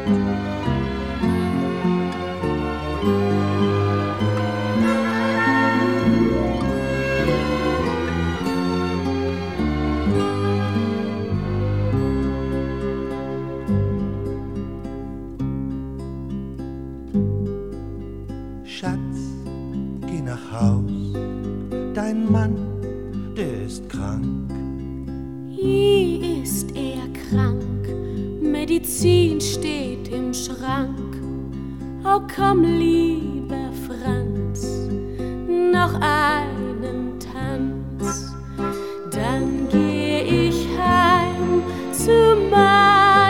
Schatz, geh nach Haus, dein Mann, der ist krank. Wie ist er krank? Medizin steht im Schrank. Oh komm, lieber Franz, noch einen Tanz. Dann geh ich heim zu meinem